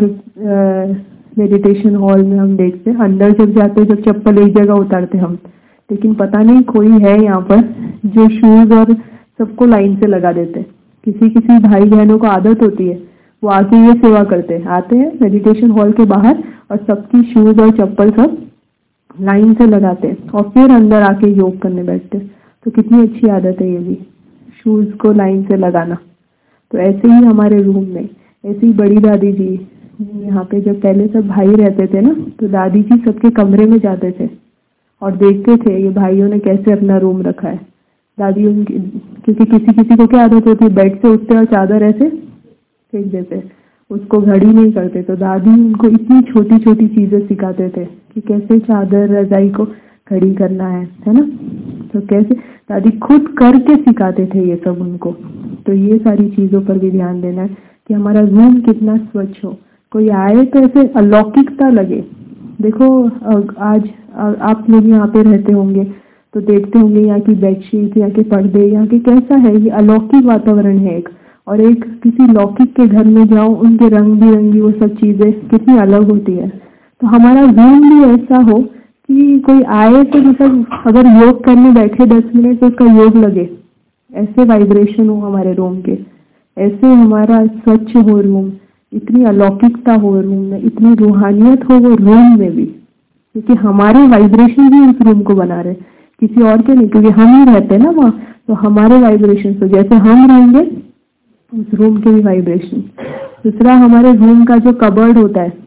मेडिटेशन हॉल में हम देखते हैं अंदर जब जाते जब चप्पल एक जगह उतारते हम, लेकिन पता नहीं कोई है यहाँ पर जो शूज और सबको लाइन से लगा देते। किसी किसी भाई बहनों को आदत होती है, वो आके ये सेवा करते हैं, आते हैं मेडिटेशन हॉल के बाहर और सबकी शूज और चप्पल सब लाइन से लगाते और फिर अंदर आके योग करने बैठते। तो कितनी अच्छी आदत है ये भी, शूज को लाइन से लगाना। तो ऐसे ही हमारे रूम में, ऐसे ही बड़ी दादी जी यहाँ पे जब पहले सब भाई रहते थे ना, तो दादी जी सबके कमरे में जाते थे और देखते थे ये भाइयों ने कैसे अपना रूम रखा है। दादी उनकी, क्योंकि किसी किसी को क्या आदत होती है, बेड से उठते और चादर ऐसे फेंक देते, उसको घड़ी नहीं करते। तो दादी उनको इतनी छोटी छोटी चीजें सिखाते थे कि कैसे चादर रजाई को घड़ी करना है, है ना। तो कैसे दादी खुद करके सिखाते थे ये सब उनको। तो ये सारी चीजों पर भी ध्यान देना है कि हमारा रूम कितना स्वच्छ हो। कोई आए तो ऐसे अलौकिकता लगे। देखो आज आप लोग यहाँ पे रहते होंगे तो देखते होंगे यहाँ की बेडशीट, यहाँ के पर्दे, यहाँ के कैसा है, ये अलौकिक वातावरण है एक। और एक किसी लौकिक के घर में जाओ, उनके रंग बिरंगी वो सब चीजें कितनी अलग होती है। तो हमारा रूम भी ऐसा हो कि कोई आए तो मतलब अगर योग करने बैठे दस मिनट तो उसका योग लगे, ऐसे वाइब्रेशन हो हमारे रूम के, ऐसे हमारा स्वच्छ हो रूम, इतनी अलौकिकता हो रूम में, इतनी रूहानियत हो वो रूम में भी, क्योंकि हमारे वाइब्रेशन भी उस रूम को बना रहे, किसी और के नहीं, क्योंकि हम ही रहते हैं ना वहाँ। तो हमारे वाइब्रेशन तो जैसे हम रहेंगे उस रूम के भी वाइब्रेशन। दूसरा, हमारे रूम का जो कबर्ड होता है,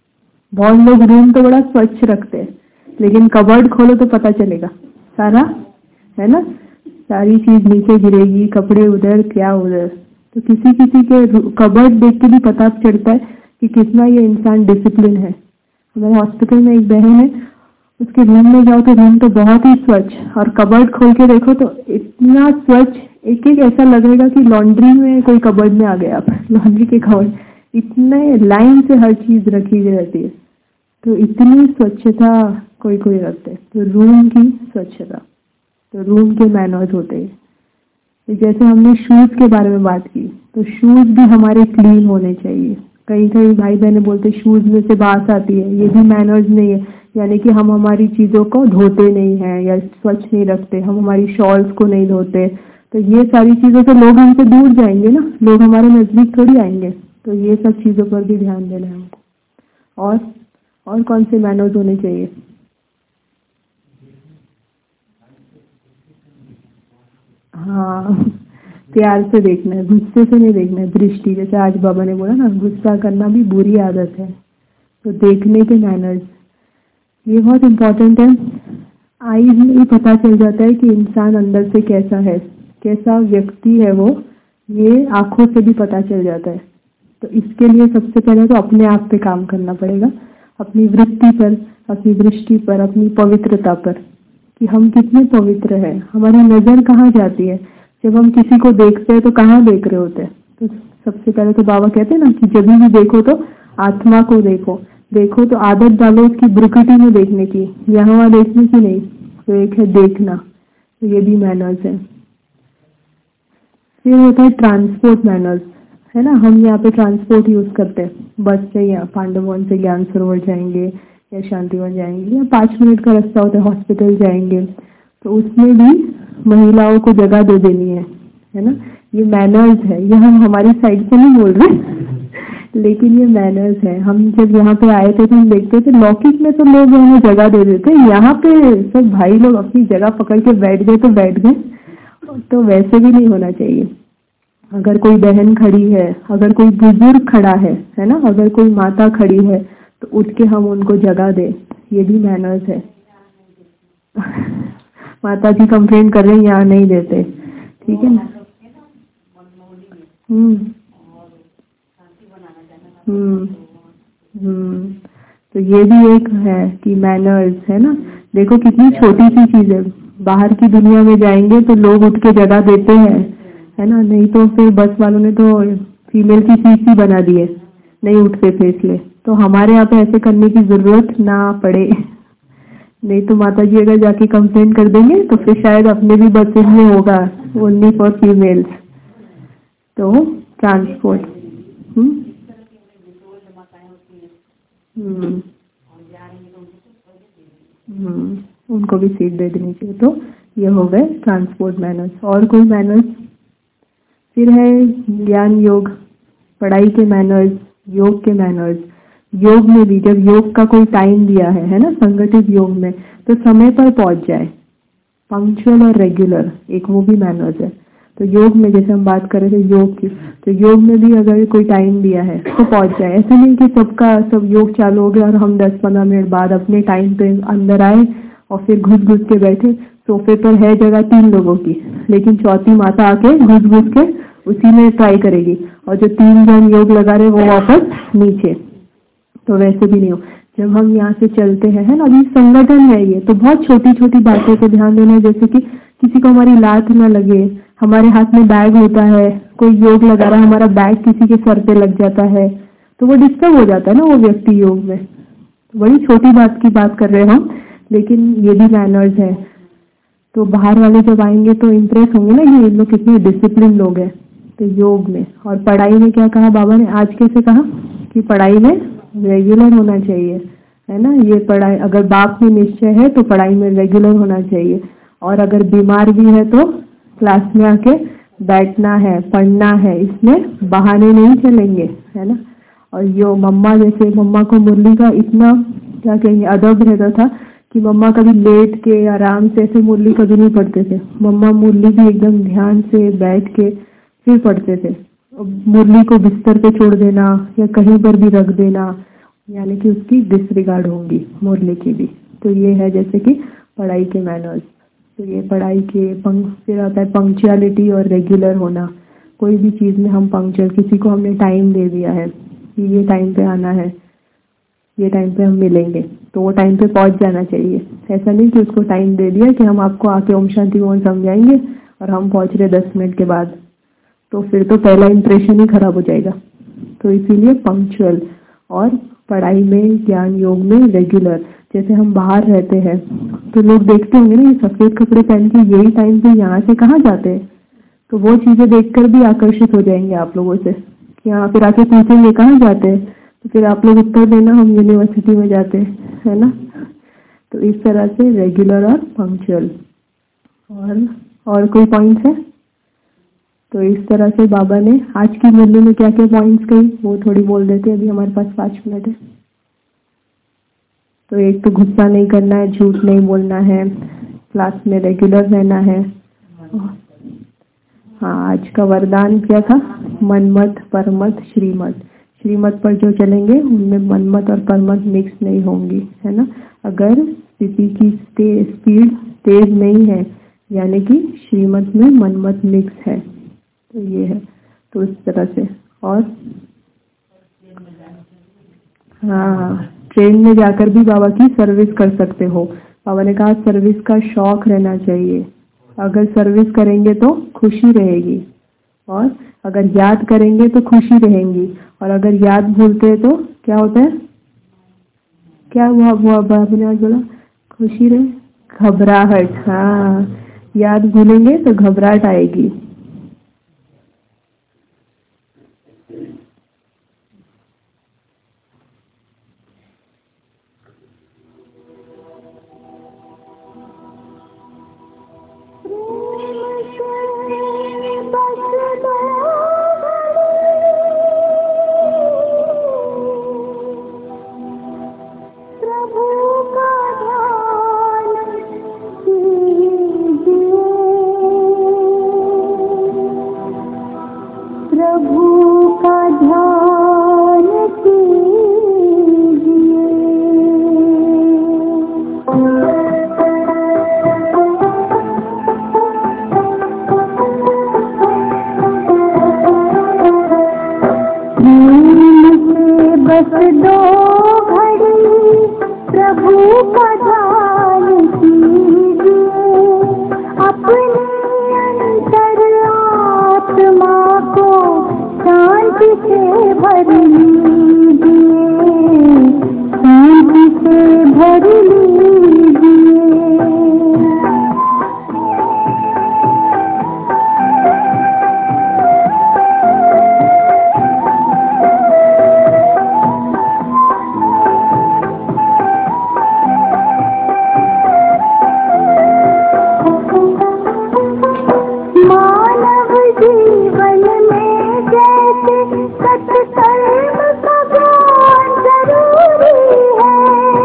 बहुत लोग रूम तो बड़ा स्वच्छ रखते हैं लेकिन कबर्ड खोलो तो पता चलेगा सारा, है ना, सारी चीज नीचे गिरेगी, कपड़े उधर क्या उधर। तो किसी किसी के कबर्ड देख के भी पता चलता है कि कितना ये इंसान डिसिप्लिन है। हमारे हॉस्पिटल में एक बहन है, उसके रूम में जाओ तो रूम तो बहुत ही स्वच्छ, और कबर्ड खोल के देखो तो इतना स्वच्छ, एक एक ऐसा लगेगा कि लॉन्ड्री में कोई कबर्ड में आ गया आप। लॉन्ड्री के कबर्ड इतने लाइन से हर चीज रखी हुई रहती है। तो इतनी स्वच्छता कोई कोई रखते हैं। तो रूम की स्वच्छता, तो रूम के मैनर्स होते हैं। जैसे हमने शूज के बारे में बात की, तो शूज भी हमारे क्लीन होने चाहिए। कई कई भाई बहने बोलते शूज में से बास आती है, ये भी मैनर्स नहीं है। यानी कि हम हमारी चीजों को धोते नहीं हैं या स्वच्छ नहीं रखते, हम हमारी शॉल्स को नहीं धोते। तो ये सारी चीजों से लोग हमसे दूर जाएंगे ना, लोग हमारे नजदीक थोड़ी आएंगे। तो ये सब चीजों पर भी ध्यान देना है हमको। और और कौन से मैनर्स होने चाहिए? हाँ, प्यार से देखना है, गुस्से से नहीं देखना है। दृष्टि, जैसे आज बाबा ने बोला ना, गुस्सा करना भी बुरी आदत है। तो देखने के मैनर्स, ये बहुत इम्पोर्टेंट है। आईज में ही पता चल जाता है कि इंसान अंदर से कैसा है, कैसा व्यक्ति है वो, ये आंखों से भी पता चल जाता है। तो इसके लिए सबसे पहले तो अपने आप पे काम करना पड़ेगा, अपनी वृत्ति पर, अपनी दृष्टि पर, अपनी पवित्रता पर, कि हम कितने पवित्र हैं। हमारी नजर कहाँ जाती है जब हम किसी को देखते हैं, तो कहाँ देख रहे होते हैं? तो सबसे पहले तो बाबा कहते हैं ना कि जब भी देखो तो आत्मा को देखो। देखो तो आदत डालो उसकी ब्रुकटी में देखने की, यहाँ देखने की नहीं। तो एक है देखना, तो ये भी मैनर्स है। फिर होता है ट्रांसपोर्ट मैनर्स, है ना। हम यहाँ पे ट्रांसपोर्ट यूज करते हैं, बस से या पांडववन से ज्ञान सरोवर जाएंगे या शांतिवन जाएंगे, या पाँच मिनट का रास्ता होता है हॉस्पिटल जाएंगे। तो उसमें भी महिलाओं को जगह दे देनी है, है ना। ये मैनर्स है, ये हम हमारी साइड से नहीं बोल रहे लेकिन ये मैनर्स है। हम जब यहाँ पे आए थे तो हम देखते थे लौकिक में तो लोग हमें जगह दे देते, यहाँ पे सब भाई लोग अपनी जगह पकड़ के बैठ गए तो बैठ गए, तो वैसे भी नहीं होना चाहिए। अगर कोई बहन खड़ी है, अगर कोई बुजुर्ग खड़ा है है ना, अगर कोई माता खड़ी है तो उठ के हम उनको जगह दें, ये भी मैनर्स है। माता जी कंप्लेंट कर रहे हैं यहाँ नहीं देते, ठीक है ना। हम्म हम्म हम्म तो ये भी एक है कि मैनर्स है ना। देखो कितनी छोटी सी चीज है, बाहर की दुनिया में जाएंगे तो लोग उठ के जगह देते हैं, है ना। नहीं तो फिर बस वालों ने तो फीमेल की सीट ही बना दी है, नहीं उठते थे इसलिए। तो हमारे यहाँ पे ऐसे करने की जरूरत ना पड़े, नहीं तो माता जी अगर जाके कंप्लेन कर देंगे तो फिर शायद अपने भी बसेज में होगा ओनली फॉर फीमेल्स। तो ट्रांसपोर्ट हम्म हम्म हम्म, उनको भी सीट दे देनी चाहिए। तो ये हो गए ट्रांसपोर्ट मैनर्स। और कोई मैनर्स? फिर है ज्ञान योग, पढ़ाई के मैनर्स, योग के मैनर्स। योग में भी जब योग का कोई टाइम दिया है है ना, संगठित योग में, तो समय पर पहुंच जाए, पंक्चुअल और रेगुलर, एक वो भी मैनर्स है। तो योग में जैसे हम बात कर रहे थे योग की, तो योग में भी अगर कोई टाइम दिया है तो पहुंच जाए। ऐसा नहीं कि सबका सब योग चालू हो गया और हम दस पंद्रह मिनट बाद अपने टाइम पे अंदर आए और फिर घुस घुस के बैठे। सोफे पर है जगह तीन लोगों की, लेकिन चौथी माता आके घुस घुस के उसी में ट्राई करेगी और जो तीन जन योग लगा रहे वो वापस नीचे। तो वैसे भी नहीं हो। जब हम यहाँ से चलते हैं है ना, अभी संगठन है ये, तो बहुत छोटी छोटी बातों को ध्यान देना है। जैसे कि किसी को हमारी लात न लगे, हमारे हाथ में बैग होता है, कोई योग लगा रहा है, हमारा बैग किसी के सर पे लग जाता है तो वो डिस्टर्ब हो जाता है ना वो व्यक्ति योग में। बड़ी छोटी बात की बात कर रहे हैं हम, लेकिन ये भी मैनर्स है। तो बाहर वाले जब आएंगे तो इम्प्रेस होंगे ना कि ये लोग कितने डिसिप्लिन लोग हैं। तो योग में और पढ़ाई में क्या कहा बाबा ने आज, कैसे कहा कि पढ़ाई में रेगुलर होना चाहिए, है ना। ये पढ़ाई अगर बाप में निश्चय है तो पढ़ाई में रेगुलर होना चाहिए, और अगर बीमार भी है तो क्लास में आके बैठना है, पढ़ना है, इसमें बहाने नहीं चलेंगे, है ना। और यो मम्मा, जैसे मम्मा को मुरली का इतना क्या कहेंगे अदब रहता था कि मम्मा कभी लेट के आराम से ऐसे मुरली कभी नहीं पढ़ते थे। मम्मा मुरली भी एकदम ध्यान से बैठ के फिर पढ़ते थे। मुरली को बिस्तर पे छोड़ देना या कहीं पर भी रख देना, यानी कि उसकी डिसरिगार्ड होंगी मुरली की भी। तो ये है जैसे कि पढ़ाई के मैनर्स। तो ये पढ़ाई के पंक फिर आता है पंक्चुअलिटी और रेगुलर होना। कोई भी चीज़ में हम पंक्चुअल, किसी को हमने टाइम दे दिया है कि ये टाइम पे आना है, ये टाइम पे हम मिलेंगे, तो वो टाइम पे पहुंच जाना चाहिए। ऐसा नहीं कि उसको टाइम दे दिया कि हम आपको आके ओम शांति ओम समझाएंगे और हम पहुंच रहे दस मिनट के बाद, तो फिर तो पहला इंप्रेशन ही खराब हो जाएगा। तो इसीलिए पंक्चुअल, और पढ़ाई में ज्ञान योग में रेगुलर। जैसे हम बाहर रहते हैं तो लोग देखते होंगे ना ये सफेद कपड़े पहन के यही टाइम पे यहाँ से कहाँ जाते हैं, तो वो चीजें देखकर भी आकर्षित हो जाएंगे आप लोगों से कि यहाँ फिर आके पूछेंगे कहाँ जाते हैं, तो फिर आप लोग उत्तर देना हम यूनिवर्सिटी में जाते हैं, है ना। तो इस तरह से रेगुलर और पंक्चुअल। और और कोई पॉइंट्स है? तो इस तरह से बाबा ने आज की मुरली में क्या क्या पॉइंट्स कही वो थोड़ी बोल देते हैं, अभी हमारे पास पाँच मिनट है। तो एक तो गुस्सा नहीं करना है, झूठ नहीं बोलना है, क्लास में रेगुलर रहना है। हाँ, आज का वरदान क्या था? मनमत परमत श्रीमत। श्रीमत पर जो चलेंगे उनमें मनमत और परमत मिक्स नहीं होंगी, है ना। अगर किसी की स्पीड तेज नहीं है यानी कि श्रीमत में मनमत मिक्स है, तो ये है। तो इस तरह से। और हाँ, ट्रेन में जाकर भी बाबा की सर्विस कर सकते हो। बाबा ने कहा सर्विस का शौक रहना चाहिए। अगर सर्विस करेंगे तो खुशी रहेगी, और अगर याद करेंगे तो खुशी रहेंगी, और अगर याद भूलते हैं तो क्या होता है? क्या हुआ हुआ बाबा ने आज बोला? खुशी रहे, घबराहट। हाँ, याद भूलेंगे तो घबराहट आएगी। का ध्यान कीजिए, अपने अंतर आत्मा को शांति से भर लीजिए, शांति से भर लीजिए। मानव जीवन में जैसे सत्कर्म का ज्ञान जरूरी है,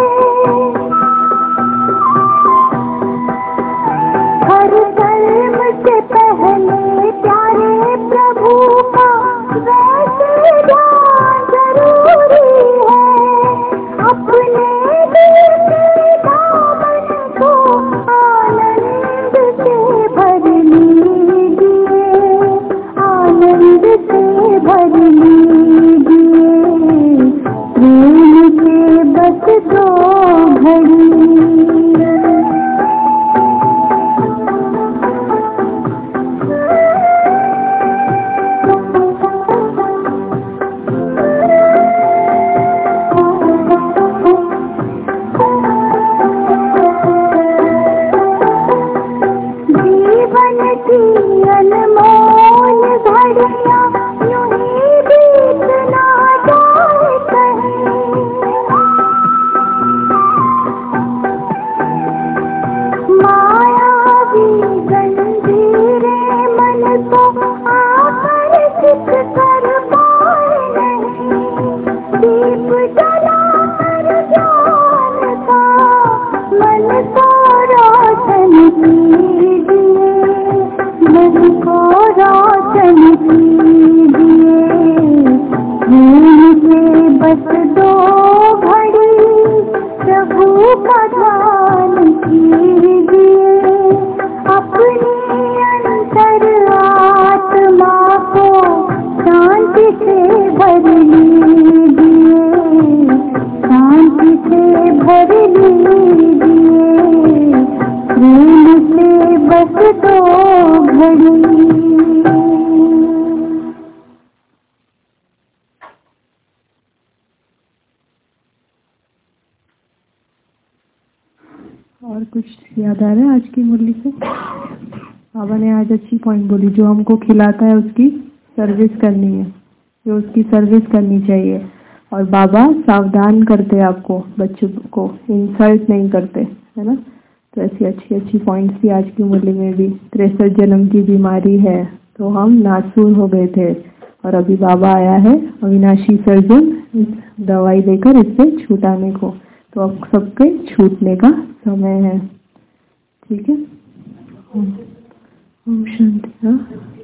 हर कर्म से पहले प्यारे प्रभु का वैसे ध्यान जरूरी है। अपने दिल के दामन को आनंद से भर लीजिए, आनंद से भर लीजिए, प्रेम से बस दो घड़ी। जीवन की अनमोल घड़ियां यूं ही बीत ना जाए कहीं, मायावी जंजीरें मन को आकर्षित कर पाए नहीं। दीप जला कर ज्ञान का मन को रोशन कीजिए, मन को रोशन कीजिए, प्रेम से बस दो घड़ी प्रभु का ध्यान कीजिए, अपने अंतर आत्मा को शांति से भर लीजिए, शांति से भर लीजिए, प्रेम से बस दो घड़ी। और कुछ याद आ रहा है आज की मुरली से? बाबा ने आज अच्छी पॉइंट बोली, जो हमको खिलाता है उसकी सर्विस करनी है, जो उसकी सर्विस करनी चाहिए। और बाबा सावधान करते हैं आपको, बच्चों को इंसल्ट नहीं करते, है ना। तो ऐसी अच्छी अच्छी पॉइंट्स थी आज की मुरली में भी। तिरसठ जन्म की बीमारी है तो हम नासूर हो गए थे, और अभी बाबा आया है अविनाशी सर्जन इस दवाई देकर इससे छूटाने को। तो अब सबके छूटने का समय है, ठीक है। ओम शांति।